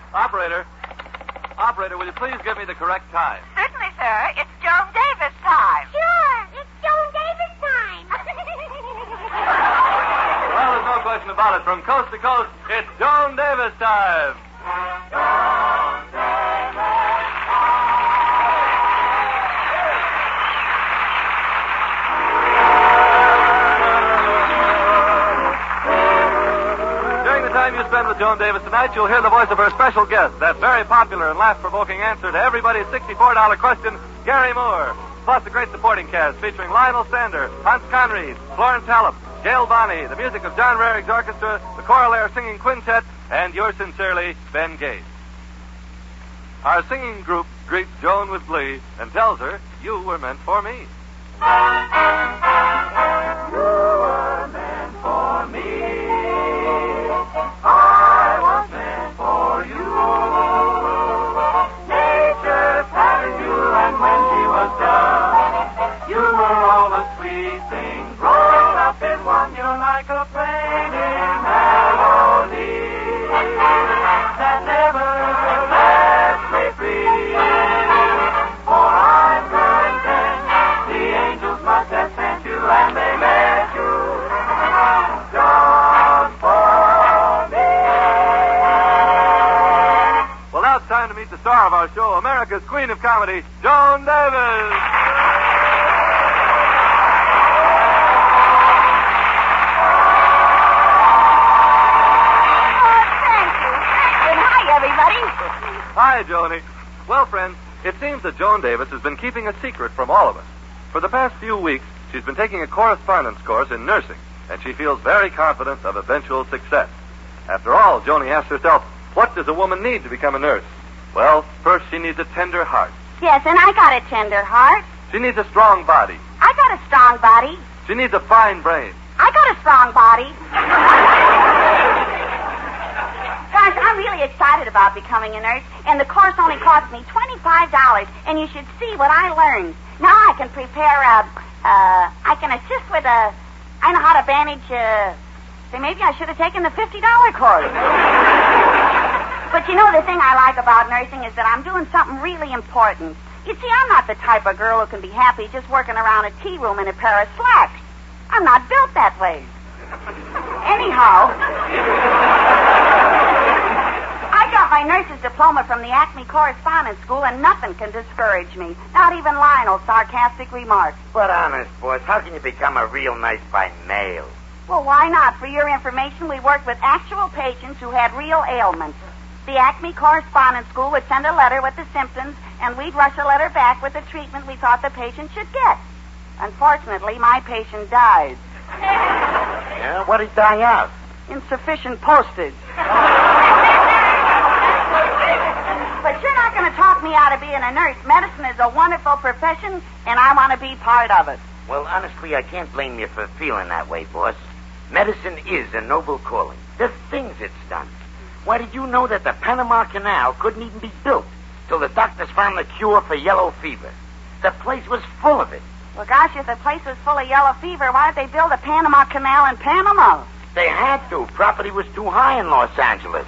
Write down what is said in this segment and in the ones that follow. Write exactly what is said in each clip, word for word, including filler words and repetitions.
Operator. Operator, will you please give me the correct time? Certainly, sir. It's Joan Davis time. Sure, it's Joan Davis time. Well, there's no question about it. From coast to coast, it's Joan Davis time. Joan Davis During the time you spend with Joan Davis tonight, you'll hear the voice of her special guest, that very popular and laugh-provoking answer to everybody's sixty-four dollar question, Gary Moore. Plus a great supporting cast featuring Lionel Sander, Hans Conried, Florence Hallepp, Gail Bonney, the music of John Rarick's orchestra, the Choral Air Singing Quintet, and yours sincerely, Ben Gates. Our singing group greets Joan with glee and tells her, you were meant for me. You were meant for me. I was meant for you. Nature patted you, and when she was done, you were all the sweet things rolled up in one. You're like a fading melody that never lets me free. For I'm content, the angels must have sent you, and they met you just for me. Well, now it's time to meet the star of our show, America's Queen of Comedy, Joan Davis. Hi, Joni. Well, friends, it seems that Joan Davis has been keeping a secret from all of us. For the past few weeks, she's been taking a correspondence course in nursing, and she feels very confident of eventual success. After all, Joni asks herself, what does a woman need to become a nurse? Well, first she needs a tender heart. Yes, and I got a tender heart. She needs a strong body. I got a strong body. She needs a fine brain. I got a strong body. Gosh, I'm really excited about becoming a nurse, and the course only cost me twenty-five dollars, and you should see what I learned. Now I can prepare, uh, uh, I can assist with a, I know how to bandage, uh, say, maybe I should have taken the fifty dollar course. But you know, the thing I like about nursing is that I'm doing something really important. You see, I'm not the type of girl who can be happy just working around a tea room in a pair of slacks. I'm not built that way. Anyhow, I got my nurse's diploma from the Acme Correspondence School, and nothing can discourage me. Not even Lionel's sarcastic remarks. But honest, boys, how can you become a real nurse by mail? Well, why not? For your information, we worked with actual patients who had real ailments. The Acme Correspondence School would send a letter with the symptoms, and we'd rush a letter back with the treatment we thought the patient should get. Unfortunately, my patient died. Yeah? What did he die of? Insufficient postage. But you're not going to talk me out of being a nurse. Medicine is a wonderful profession, and I want to be part of it. Well, honestly, I can't blame you for feeling that way, boss. Medicine is a noble calling. The things it's done. Why, did you know that the Panama Canal couldn't even be built till the doctors found the cure for yellow fever? The place was full of it. Well, gosh, if the place was full of yellow fever, why did they build a Panama Canal in Panama? They had to. Property was too high in Los Angeles.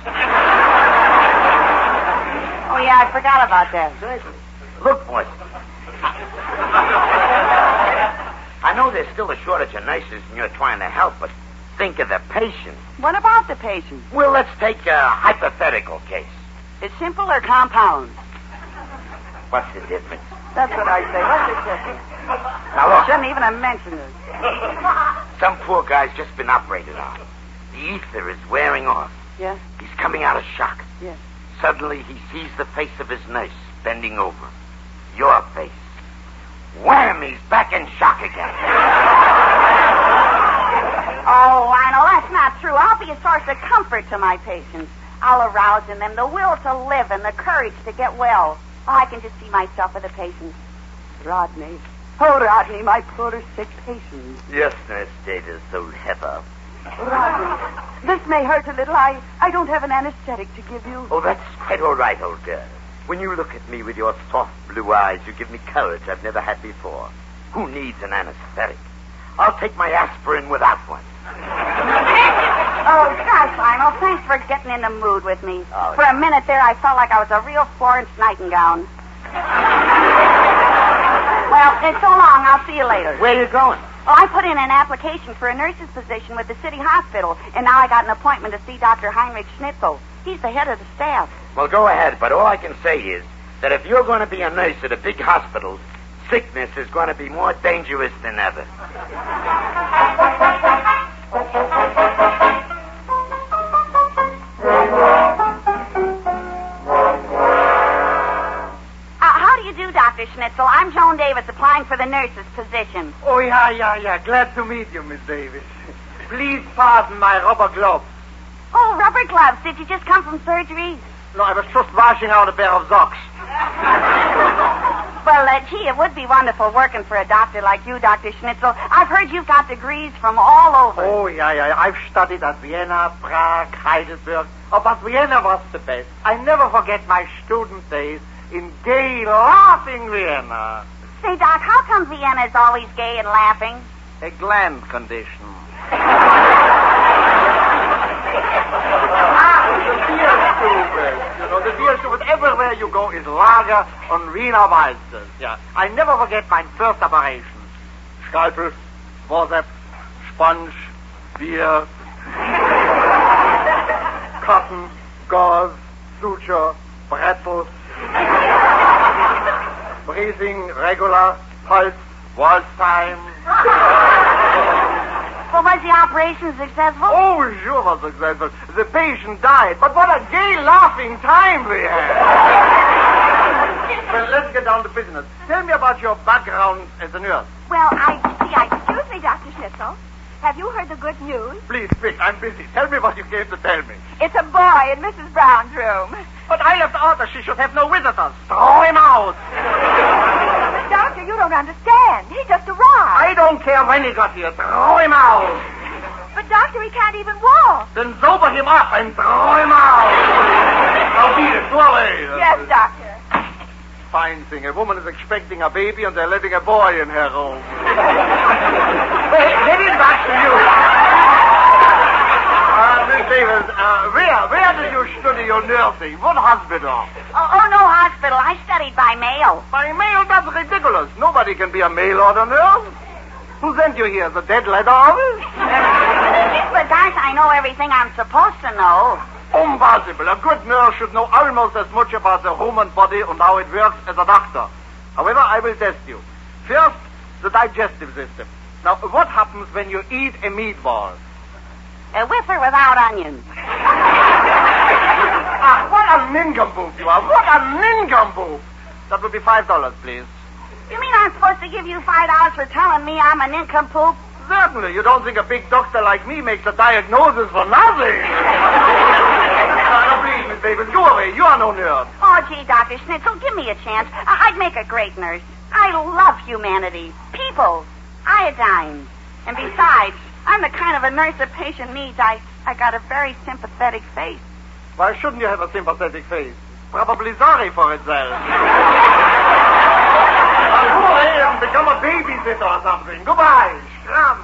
Oh, yeah, I forgot about that. Look, boys. I know there's still a shortage of nurses and you're trying to help, but think of the patient. What about the patient? Well, let's take a hypothetical case. It's simple or compound? What's the difference? That's what I say. What's the difference? Now, look. I shouldn't even have mentioned it. Some poor guy's just been operated on. The ether is wearing off. Yeah? He's coming out of shock. Yeah. Suddenly, he sees the face of his nurse bending over. Your face. Wham! He's back in shock again. Oh, Lionel, that's not true. I'll be a source of comfort to my patients. I'll arouse in them the will to live and the courage to get well. Oh, I can just see myself with the patients. Rodney. Oh, Rodney, my poor sick patient. Yes, Nurse Davis, old heifer. Rodney, this may hurt a little. I, I don't have an anesthetic to give you. Oh, that's quite all right, old girl. When you look at me with your soft blue eyes, you give me courage I've never had before. Who needs an anesthetic? I'll take my aspirin without one. Oh, gosh, Lionel, thanks for getting in the mood with me. Oh, for a minute there, I felt like I was a real Florence Nightingale. Well, it's so long. I'll see you later. Where are you going? Well, I put in an application for a nurse's position with the city hospital, and now I got an appointment to see Doctor Heinrich Schnitzel. He's the head of the staff. Well, go ahead, but all I can say is that if you're going to be a nurse at a big hospital, sickness is going to be more dangerous than ever. Doctor Schnitzel, I'm Joan Davis, applying for the nurse's position. Oh, yeah, yeah, yeah. Glad to meet you, Miss Davis. Please pardon my rubber gloves. Oh, rubber gloves. Did you just come from surgery? No, I was just washing out a pair of socks. Well, uh, gee, it would be wonderful working for a doctor like you, Doctor Schnitzel. I've heard you've got degrees from all over. Oh, yeah, yeah. I've studied at Vienna, Prague, Heidelberg. Oh, but Vienna was the best. I never forget my student days in gay, laughing Vienna. Say, Doc, how come Vienna is always gay and laughing? A gland condition. ah, the beer stupid. You know, the beer stupid. Everywhere you go is lager and Wiener Waltzes. Yeah. I never forget my first operations. Scalpel, forceps, sponge, beer, cotton, gauze, suture, pretzels. Breathing, regular, pulse, waltz time. Well, was the operation successful? Oh, sure was successful. The patient died, but what a gay, laughing time we had. Well, let's get down to business. Tell me about your background as a nurse. Well, I see, I... Excuse me, Doctor Schnitzel. Have you heard the good news? Please, quick, I'm busy. Tell me what you came to tell me. It's a boy in Missus Brown's room. But I left orders she should have no visitors. Throw him out. But, Doctor, you don't understand. He just arrived. I don't care when he got here. Throw him out. But, Doctor, he can't even walk. Then sober him up and throw him out. Now, beat it. Go away. Yes, Doctor. Fine thing. A woman is expecting a baby and they're letting a boy in her room. Hey, getting back to you. Uh, Miss Davis, uh, where, where did you study your nursing? What hospital? Oh, oh, no hospital. I studied by mail. By mail? That's ridiculous. Nobody can be a mail order nurse. Who sent you here? The dead letter office? But, gosh, I know everything I'm supposed to know. Impossible. A good nurse should know almost as much about the human body and how it works as a doctor. However, I will test you. First, the digestive system. Now, what happens when you eat a meatball? A whiffer without onions. Ah, what a nincompoop you are. What a nincompoop. That would be five dollars, please. You mean I'm supposed to give you five dollars for telling me I'm a nincompoop? Certainly. You don't think a big doctor like me makes a diagnosis for nothing. Now, please, Miss Davis, go away. You are no nurse. Oh, gee, Doctor Schnitzel, give me a chance. I- I'd make a great nurse. I love humanity. People. Iodine. And besides, I'm the kind of a nurse a patient needs. I, I got a very sympathetic face. Why shouldn't you have a sympathetic face? Probably sorry for itself. Now go away and become a babysitter or something. Goodbye. Scram.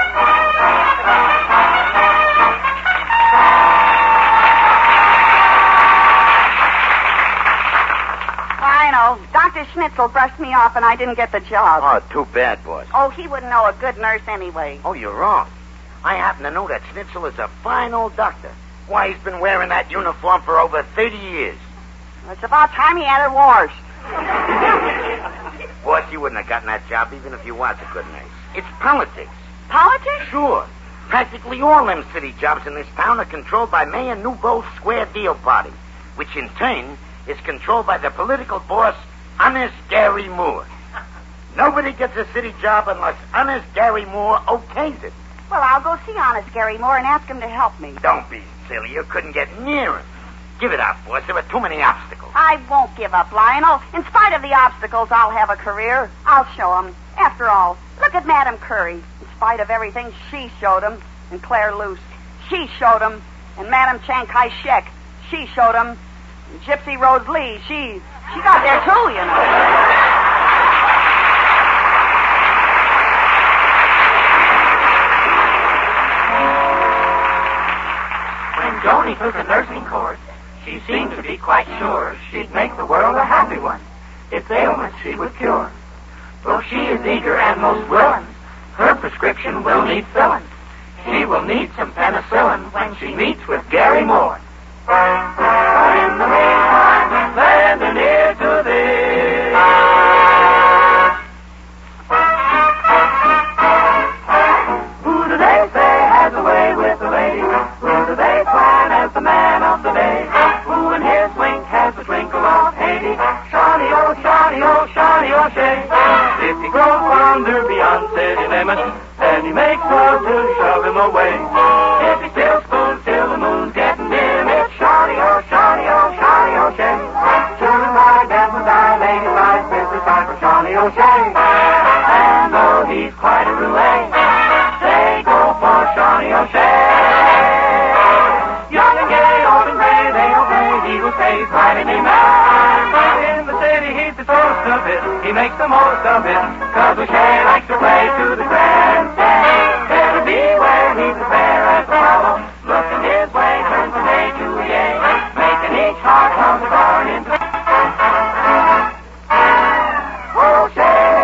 I know. Doctor Schnitzel brushed me off and I didn't get the job. Oh, too bad, boss. Oh, he wouldn't know a good nurse anyway. Oh, you're wrong. I happen to know that Schnitzel is a fine old doctor. Why, he's been wearing that uniform for over thirty years. It's about time he had it washed. Boss, you wouldn't have gotten that job even if you was a good nurse. It's politics. Politics? Sure. Practically all them city jobs in this town are controlled by Mayor Newbold's Square Deal Party, which in turn is controlled by the political boss, Honest Gary Moore. Nobody gets a city job unless Honest Gary Moore okays it. Well, I'll go see Honest Gary Moore and ask him to help me. Don't be silly. You couldn't get near him. Give it up, boss. There were too many obstacles. I won't give up, Lionel. In spite of the obstacles, I'll have a career. I'll show him. After all, look at Madame Curie. In spite of everything, she showed him. And Claire Luce. She showed him. And Madame Chiang Kai-shek. She showed him. And Gypsy Rose Lee. She, she got there too, you know. Joni took a nursing course, she seemed to be quite sure she'd make the world a happy one. Its ailments she would cure. Though she is eager and most willing, her prescription will need filling. She will need some penicillin when she meets with Gary Moore. But in the meantime, lend an ear to this. Who do they say has a way with the lady? Who do they plan as the man of the day? Who in his wink has the twinkle of Haiti? Shawnee, oh, Shawnee, oh, Shawnee, oh, Shay. If he grows fonder beyond city limits, then he makes love to shove him away. If he still spoons till the moon's getting dim, it's Shawnee, oh, Shawnee, oh, Shawnee, oh, Shay. Children like them will die, ladies like Missus Time for Shawnee, oh, Shay. And though he's quite a roulette, they go for Shawnee, oh, Shay. Young and gay, old and gray, they obey, he will stay right in the man. In the city, he's the toast of it, he makes the most of it, cause O'Shea likes to play to the grandstand. Better beware, he's as fair as Apollo, looking his way, turns from A to A, making each heart come to burn into O'Shea.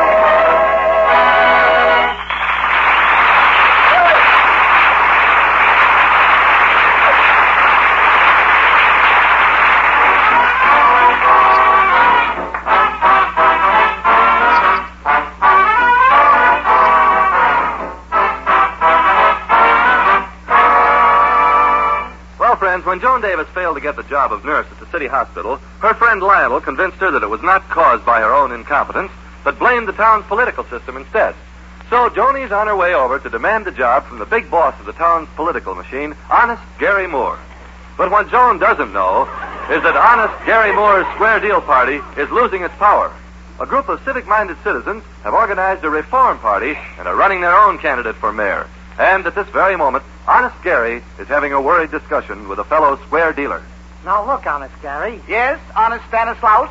When Joan Davis failed to get the job of nurse at the city hospital, her friend Lionel convinced her that it was not caused by her own incompetence, but blamed the town's political system instead. So Joni's on her way over to demand the job from the big boss of the town's political machine, Honest Gary Moore. But what Joan doesn't know is that Honest Gary Moore's Square Deal Party is losing its power. A group of civic-minded citizens have organized a reform party and are running their own candidate for mayor. And at this very moment, Honest Gary is having a worried discussion with a fellow square dealer. Now look, Honest Gary. Yes, Honest Stanislaus?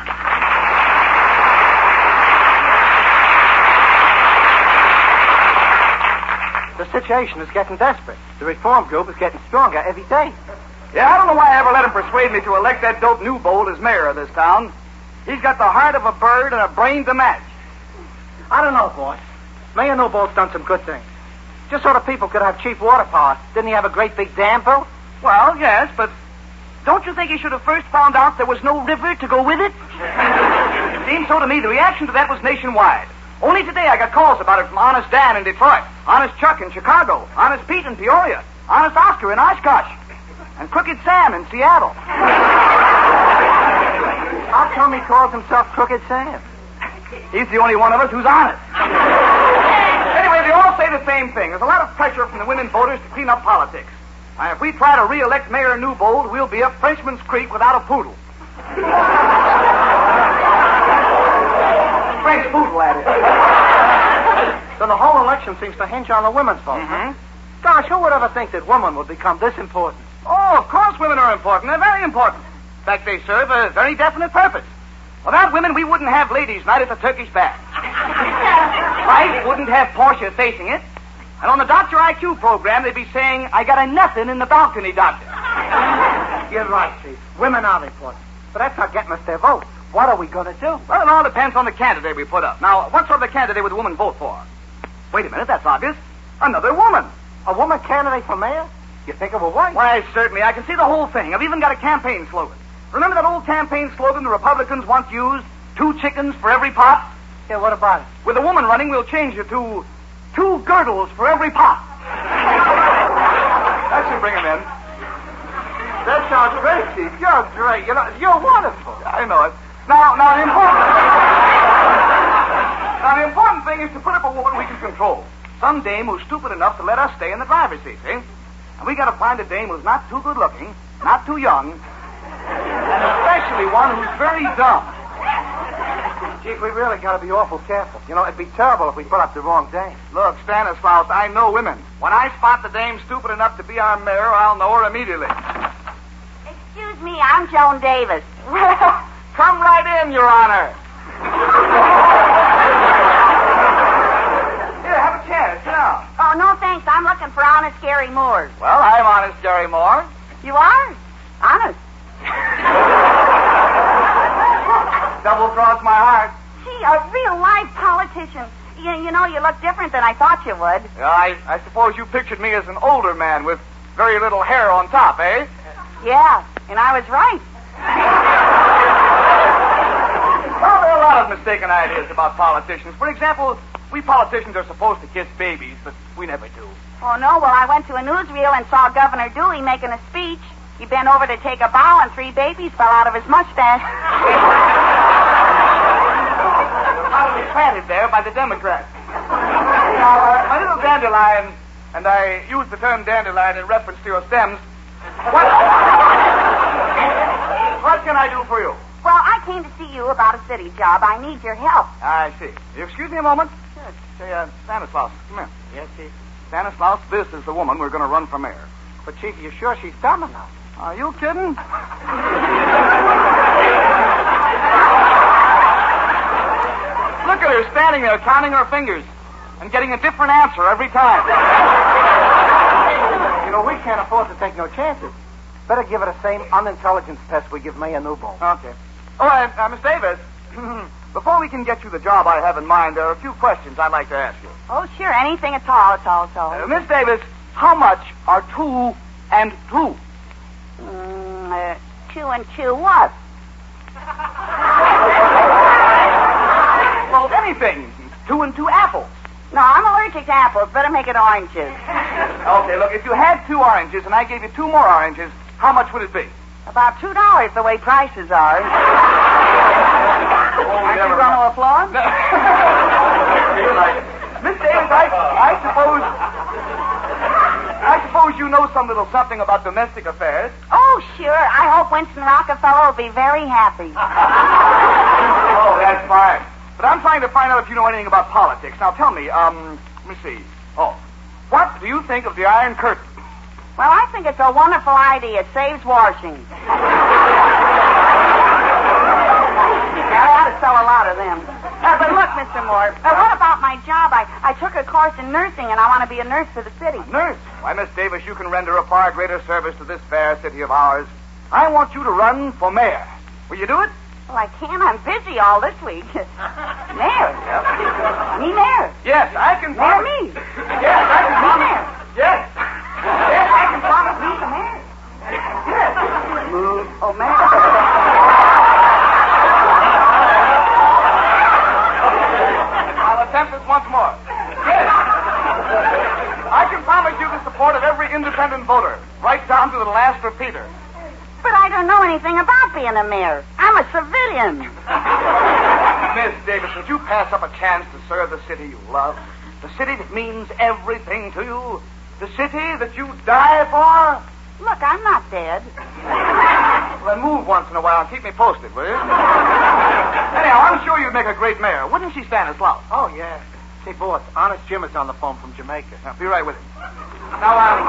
The situation is getting desperate. The reform group is getting stronger every day. Yeah, I don't know why I ever let him persuade me to elect that dope Newbold as mayor of this town. He's got the heart of a bird and a brain to match. I don't know, boss. Mayor Newbold's done some good things. Just so the people could have cheap water power. Didn't he have a great big dam built? Well, yes, but don't you think he should have first found out there was no river to go with it? It seems so to me. The reaction to that was nationwide. Only today I got calls about it from Honest Dan in Detroit, Honest Chuck in Chicago, Honest Pete in Peoria, Honest Oscar in Oshkosh, and Crooked Sam in Seattle. How come he calls himself Crooked Sam? He's the only one of us who's honest. Anyway, they all say the same thing. There's a lot of pressure from the women voters to clean up politics. And if we try to re-elect Mayor Newbold, we'll be up Frenchman's Creek without a poodle. French poodle, that is. So the whole election seems to hinge on the women's vote. Mm-hmm. Gosh, who would ever think that women would become this important? Oh, of course women are important. They're very important. In fact, they serve a very definite purpose. Without women, we wouldn't have ladies' night at the Turkish Bath. Christ wouldn't have Portia facing it. And on the Doctor I Q program, they'd be saying, I got a nothing in the balcony, Doctor. You're right, Chief. Women are important. But that's not getting us their vote. What are we going to do? Well, it all depends on the candidate we put up. Now, what sort of a candidate would the woman vote for? Wait a minute, that's obvious. Another woman. A woman candidate for mayor? You think of a wife? Why, certainly. I can see the whole thing. I've even got a campaign slogan. Remember that old campaign slogan the Republicans once used? Two chickens for every pot? Yeah, what about it? With a woman running, we'll change it to two girdles for every pot. That should bring him in. That sounds great, Chief. You're great. You're, not, you're wonderful. I know it. Now, now the important now the important thing is to put up a woman we can control. Some dame who's stupid enough to let us stay in the driver's seat, see? And we got to find a dame who's not too good looking, not too young, and especially one who's very dumb. Chief, we really got to be awful careful. You know, it'd be terrible if we put up the wrong dame. Look, Stanislaus, I know women. When I spot the dame stupid enough to be our mayor, I'll know her immediately. Excuse me, I'm Joan Davis. Come right in, Your Honor. Here, have a chair. Sit down. Oh, no, thank thanks. I'm looking for honest Gary Moore. Well, I'm honest Gary Moore. You are? Honest. Double-crossed my heart. Gee, a real live politician. You, you know, you look different than I thought you would. Yeah, I, I suppose you pictured me as an older man with very little hair on top, eh? Yeah, and I was right. Well, there are a lot of mistaken ideas about politicians. For example, we politicians are supposed to kiss babies, but we never do. Oh, no? Well, I went to a newsreel and saw Governor Dewey making a speech. He bent over to take a bow, and three babies fell out of his mustache. Probably planted there by the Democrats. Now, uh, my little dandelion, and I use the term dandelion in reference to your stems. What, what can I do for you? Well, I came to see you about a city job. I need your help. I see. You excuse me a moment? Yes. Say, uh, Stanislaus, come here. Yes, Chief. Stanislaus, this is the woman we're going to run for mayor. But, Chief, are you sure she's dumb enough? Are you kidding? Look at her standing there counting her fingers and getting a different answer every time. You know, we can't afford to take no chances. Better give her the same unintelligence test we give Mayor Newbold. Okay. Oh, uh, uh, Miss Davis, before we can get you the job I have in mind, there are a few questions I'd like to ask you. Oh, sure. Anything at all. It's all so. Uh, Miss Davis, how much are two and two? Mm, uh, two and two what? Well, anything. Two and two apples. No, I'm allergic to apples. Better make it oranges. Okay, look, if you had two oranges and I gave you two more oranges, how much would it be? About two dollars, the way prices are. Oh, Aren't never you going to applaud? Miss Davis, I, I suppose... I suppose you know some little something about domestic affairs. Oh, sure. I hope Winston Rockefeller will be very happy. Oh, that's fine. But I'm trying to find out if you know anything about politics. Now, tell me, um, let me see. Oh, what do you think of the Iron Curtain? Well, I think it's a wonderful idea. It saves washing. I ought to sell a lot of them. Uh, but look, Mister Moore, uh, what about my job? I, I took a course in nursing, and I want to be a nurse for the city. Nurse? Why, Miss Davis, you can render a far greater service to this fair city of ours. I want you to run for mayor. Will you do it? Well, I can't. I'm busy all this week. Mayor? Yep. Me mayor? Yes, I can Mayor promise... me? Yes, I can Me promise... mayor? Yes. Yes, I can promise me the mayor. Yes. Oh, mayor. I'll attempt this once more. Yes. I can promise you the support of every independent voter, right down to the last repeater. But I don't know anything about being a mayor. I'm a civilian. Miss Davis, would you pass up a chance to serve the city you love? The city that means everything to you? The city that you die for? Look, I'm not dead. Well, then move once in a while and keep me posted, will you? Anyhow, I'm sure you'd make a great mayor. Wouldn't she, Stanislaus? Oh, yeah. Say, boss, Honest Jim is on the phone from Jamaica. Now, be right with him. Now, um...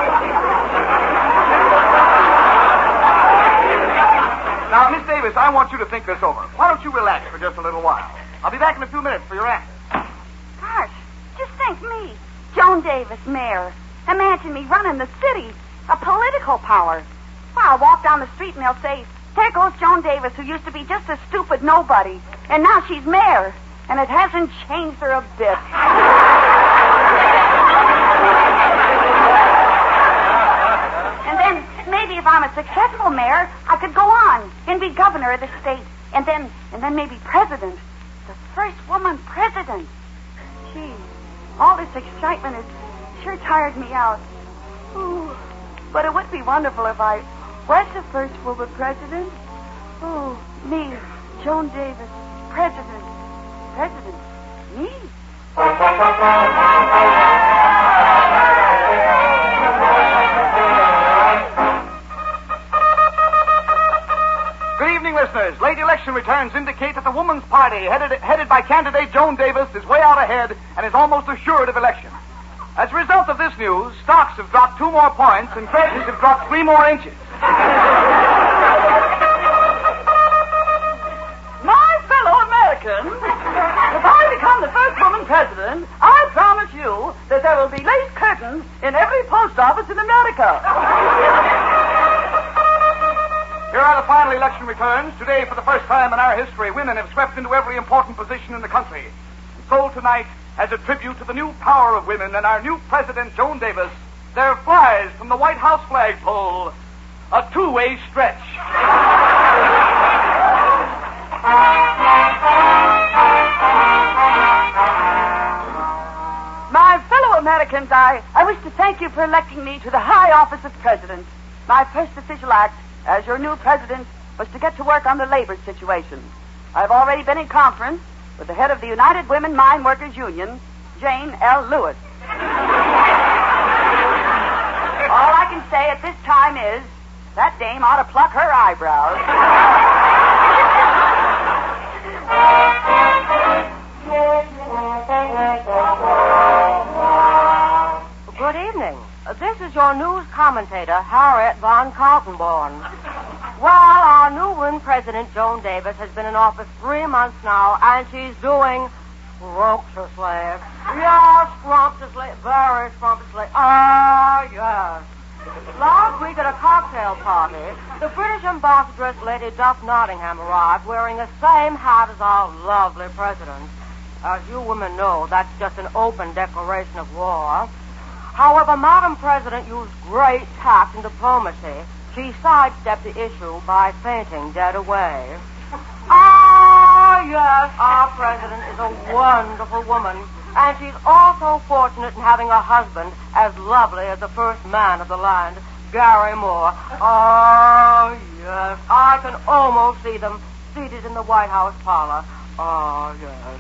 Now, Miss Davis, I want you to think this over. Why don't you relax for just a little while? I'll be back in a few minutes for your answer. Gosh, just think me. Joan Davis, mayor. Imagine me running the city. A political power. Well, I'll walk down the street and they'll say, there goes Joan Davis, who used to be just a stupid nobody. And now she's mayor. And it hasn't changed her a bit. And then maybe if I'm a successful mayor, I could go on and be governor of the state. And then, and then maybe president. The first woman president. Gee, all this excitement has sure tired me out. Ooh, but it would be wonderful if I was the first woman president. Oh, me, Joan Davis, president. President? Me? Good evening, listeners. Late election returns indicate that the Woman's Party, headed, headed by candidate Joan Davis, is way out ahead and is almost assured of election. As a result of this news, stocks have dropped two more points and prices have dropped three more inches. My fellow Americans, if I become the first woman president, I promise you that there will be lace curtains Americans in every post office in America. Here are the final election returns. Today, for the first time in our history, women have swept into every important position in the country. And so tonight, as a tribute to the new power of women and our new President, Joan Davis, there flies from the White House flagpole a two-way stretch. My fellow Americans, I, I wish to thank you for electing me to the high office of President. My first official act as your new president was to get to work on the labor situation. I've already been in conference with the head of the United Women Mine Workers Union, Jane L. Lewis. All I can say at this time is that dame ought to pluck her eyebrows. Good evening. Uh, This is your news commentator, Harriet von Kaltenborn. Well, our new woman president, Joan Davis, has been in office three months now, and she's doing scrumptiously. Yes, scrumptiously, very scrumptiously. Ah, yes. Last week at a cocktail party, the British ambassadress, Lady Duff Nottingham, arrived wearing the same hat as our lovely president. As you women know, that's just an open declaration of war. However, Madam President used great tact and diplomacy. She sidestepped the issue by fainting dead away. Ah, yes, our president is a wonderful woman. And she's also fortunate in having a husband as lovely as the first man of the land, Gary Moore. Oh, yes, I can almost see them seated in the White House parlor. Oh, yes.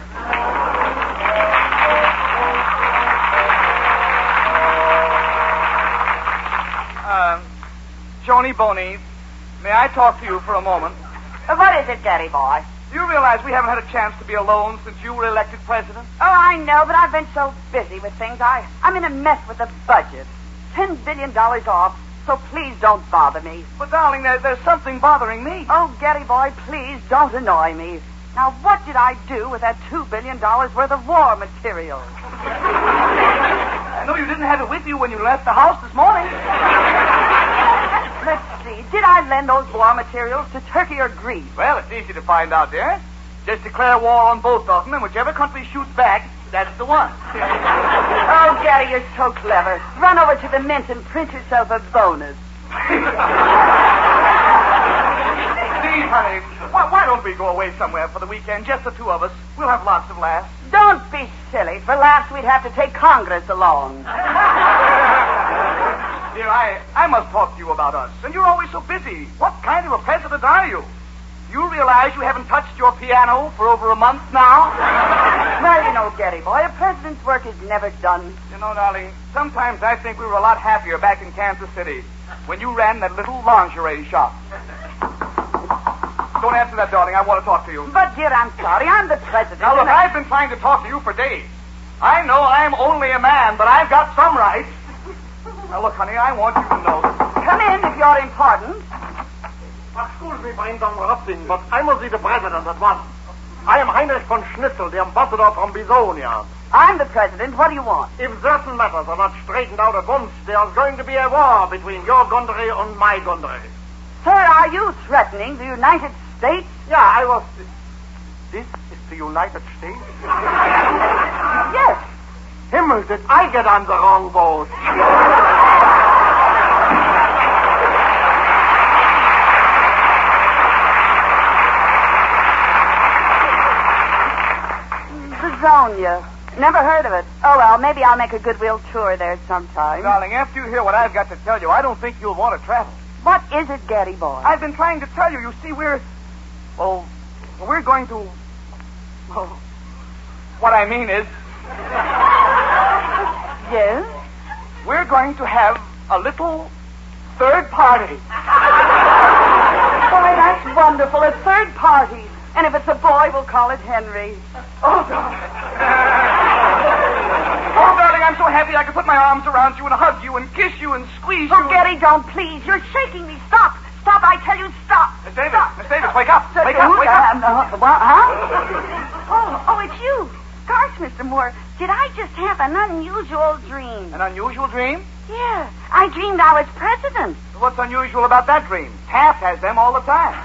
Uh, Joni Boney, may I talk to you for a moment? Uh, what is it, Gary boy? Do you realize we haven't had a chance to be alone since you were elected president? Oh, I know, but I've been so busy with things. I, I'm in a mess with the budget. Ten billion dollars off, so please don't bother me. But, darling, there, there's something bothering me. Oh, Gary boy, please don't annoy me. Now, what did I do with that two billion dollars worth of war material? I know you didn't have it with you when you left the house this morning. Let's see. Did I lend those war materials to Turkey or Greece? Well, it's easy to find out, dear. Just declare war on both of them, and whichever country shoots back, that's the one. Oh, Gary, you're so clever. Run over to the mint and print yourself a bonus. Steve, honey, why, why don't we go away somewhere for the weekend, just the two of us? We'll have lots of laughs. Don't be silly. For laughs, we'd have to take Congress along. Dear, I, I must talk to you about us. And you're always so busy. What kind of a president are you? You realize you haven't touched your piano for over a month now? Well, you know, Gary boy, a president's work is never done. You know, darling, sometimes I think we were a lot happier back in Kansas City when you ran that little lingerie shop. Don't answer that, darling. I want to talk to you. But, dear, I'm sorry. I'm the president. Now, look, and I... I've been trying to talk to you for days. I know I'm only a man, but I've got some rights. Now, look, honey, I want you to know that... Come in if you're important. Excuse me for interrupting, but I must see the president at once. I am Heinrich von Schnitzel, the ambassador from Bisonia. I'm the president. What do you want? If certain matters are not straightened out at once, there's going to be a war between your country and my country. Sir, are you threatening the United States? Yeah, I was... This is the United States? Yes. Himmel, did I get on the wrong boat? Bisonia. Never heard of it. Oh, well, maybe I'll make a goodwill tour there sometime. Darling, after you hear what I've got to tell you, I don't think you'll want to travel. What is it, Gary boy? I've been trying to tell you. You see, we're... Well, we're going to... Well, what I mean is... Yes? We're going to have a little third party. Boy, that's wonderful. A third party. And if it's a boy, we'll call it Henry. Oh, darling. Oh, darling, I'm so happy I could put my arms around you and hug you and kiss you and squeeze Oh, you. Gary, don't, please. You're shaking me. Stop. Stop, I tell you, stop. Miss Davis, Stop. Miss Davis, wake up. Sir, Wake up, who- wake up. Uh, uh, what, huh? Oh, oh, it's you. Gosh, Mister Moore, did I just have an unusual dream? An unusual dream? Yeah, I dreamed I was president. What's unusual about that dream? Taft has them all the time.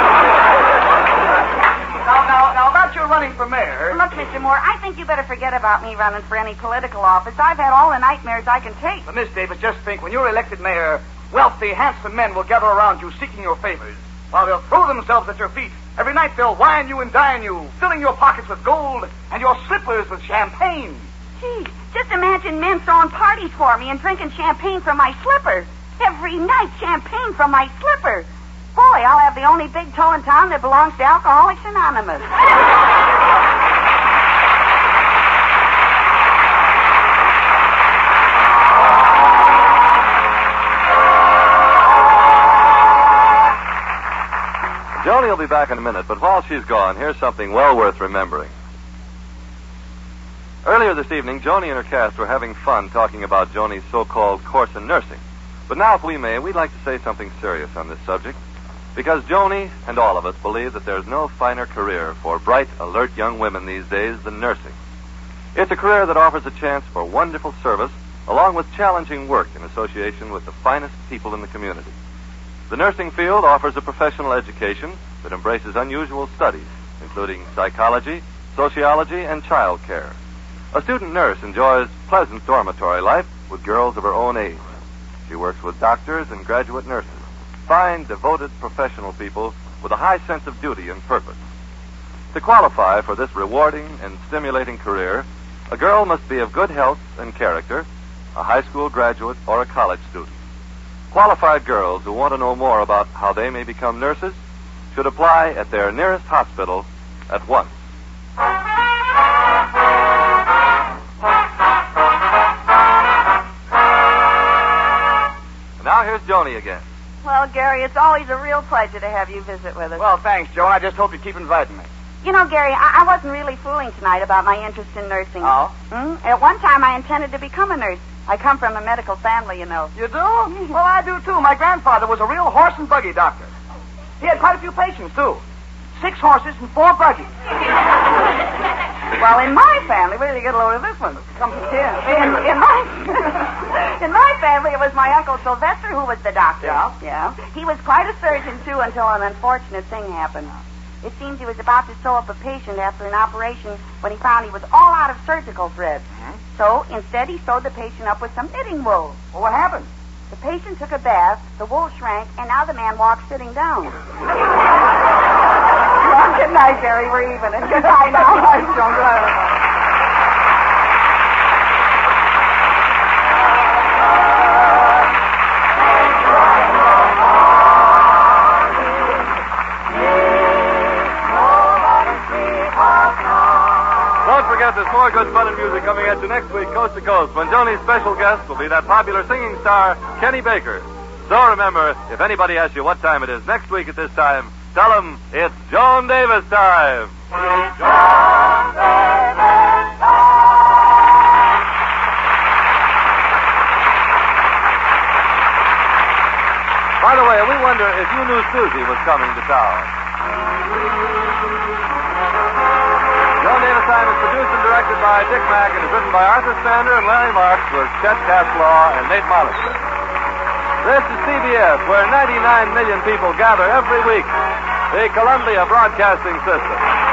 now, now, now, about your running for mayor. Look, Mister Moore, I think you better forget about me running for any political office. I've had all the nightmares I can take. But, Miss Davis, just think, when you're elected mayor, wealthy, handsome men will gather around you seeking your favors, while they'll throw themselves at your feet. Every night they'll wine you and dine you, filling your pockets with gold and your slippers with champagne. Gee, just imagine men throwing parties for me and drinking champagne from my slippers. Every night, champagne from my slippers. Boy, I'll have the only big toe in town that belongs to Alcoholics Anonymous. Joni will be back in a minute, but while she's gone, here's something well worth remembering. Earlier this evening, Joni and her cast were having fun talking about Joni's so-called course in nursing. But now, if we may, we'd like to say something serious on this subject, because Joni and all of us believe that there's no finer career for bright, alert young women these days than nursing. It's a career that offers a chance for wonderful service, along with challenging work in association with the finest people in the community. The nursing field offers a professional education that embraces unusual studies, including psychology, sociology, and child care. A student nurse enjoys pleasant dormitory life with girls of her own age. She works with doctors and graduate nurses, fine, devoted professional people with a high sense of duty and purpose. To qualify for this rewarding and stimulating career, a girl must be of good health and character, a high school graduate, or a college student. Qualified girls who want to know more about how they may become nurses should apply at their nearest hospital at once. And now here's Joni again. Well, Gary, it's always a real pleasure to have you visit with us. Well, thanks, Joan. I just hope you keep inviting me. You know, Gary, I, I wasn't really fooling tonight about my interest in nursing. Oh? Hmm? At one time, I intended to become a nurse. I come from a medical family, you know. You do? Well, I do, too. My grandfather was a real horse and buggy doctor. He had quite a few patients, too. Six horses and four buggies. Well, in my family, where did you get a load of this one? Come here. In, in my in my family, it was my Uncle Sylvester who was the doctor. Yeah? Yeah. He was quite a surgeon, too, until an unfortunate thing happened. It seems he was about to sew up a patient after an operation when he found he was all out of surgical thread. Mm-hmm. So, instead, he sewed the patient up with some knitting wool. Well, what happened? The patient took a bath, the wool shrank, and now the man walks sitting down. Well, good night, Gary. We're even. And good night now. Bye, Joan. Don't forget there's more good fun and music coming at you next week, coast to coast, when Joni's special guest will be that popular singing star, Kenny Baker. So remember, if anybody asks you what time it is next week at this time, tell them it's Joan Davis time. It's Joan Davis time. By the way, we wonder if you knew Susie was coming to town. Joan Davis Time is produced and directed by Dick Mack and is written by Arthur Sander and Larry Marks with Chet Caslaw and Nate Mollister. This is C B S, where ninety-nine million people gather every week. The Columbia Broadcasting System.